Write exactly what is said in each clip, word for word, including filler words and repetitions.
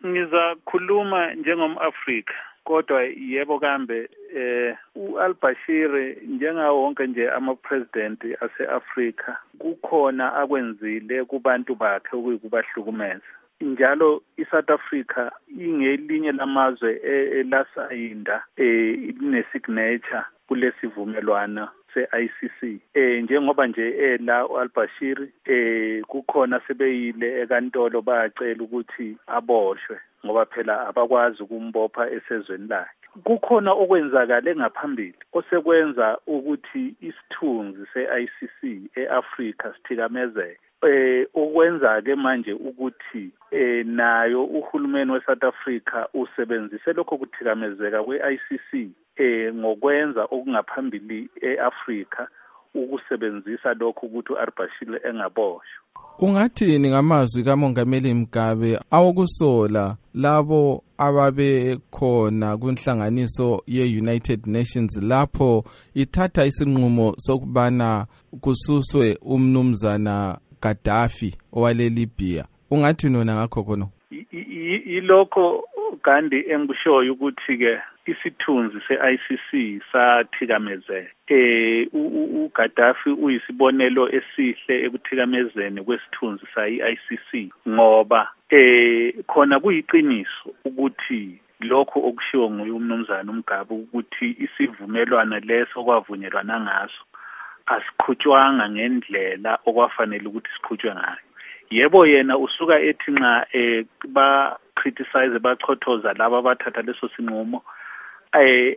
Ngizakhuluma njengomAfrika kodwa yebo kambe eh uAl-Bashir njengawo wonke nje ama-president ase-Afrika kukhona akwenzile kubantu bakhe ukubahlukumeza. Njalo iSouth Africa ingelinye lamazwe elasayinda eh ine-signature kulesivumelwano se-I C C. Eh njengoba nje ela uAl-Bashir eh kukhona sebeyile enkantolo bacela ukuthi aboshwe ngoba phela abakwazi ukumbopha esezweni lakhe. Kukhona okwenzakala ngaphambili osekwenza ukuthi isithunzi se-I C C eAfrika sithikamezeke. Eh okwenza ke manje ukuthi eh nayo uhulumeni weSouth Africa usebenzise lokho kuthikamezeka kwe-I C C eh ngokwenza okungaphambili eAfrika ukusebenzisa lokho ukuthi uAl-Bashir engaboshwa. Ungathini ngamazwi kaMongameli Mugabe awokusola labo ababe khona kunhlanganiso ye-United Nations lapho ithatha isinqumo sokubana kususwe umnumzana Gaddafi owale Libya? Ungathi nona ngakho khona? Yilokho kandi engishoyo ukuthi ke isithunzi se-I C C sathikamezeka. Eh uGaddafi uyisibonelo esihle ekuthikamezeni kwesithunzi sayi-I C C ngoba eh khona kuyiqiniso ukuthi lokho okushiwo nguye umnumzana uMgabe ukuthi isivumelwano leso kwavunyelwana ngaso asiqhutshwanga ngendlela okwafanele ukuthi siqhutshwe ngayo. Yebo yena usuka ethi nxa eh ba criticize bachothoza laba abathatha leso sinqumo eh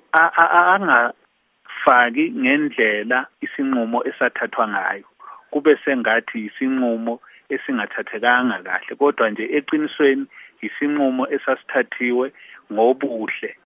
angafaki ngendlela isinqumo esathathwa ngayo kube sengathi isinqumo esingathathekanga kahle kodwa nje eqinisweni isinqumo esasithathiwe ngobuhle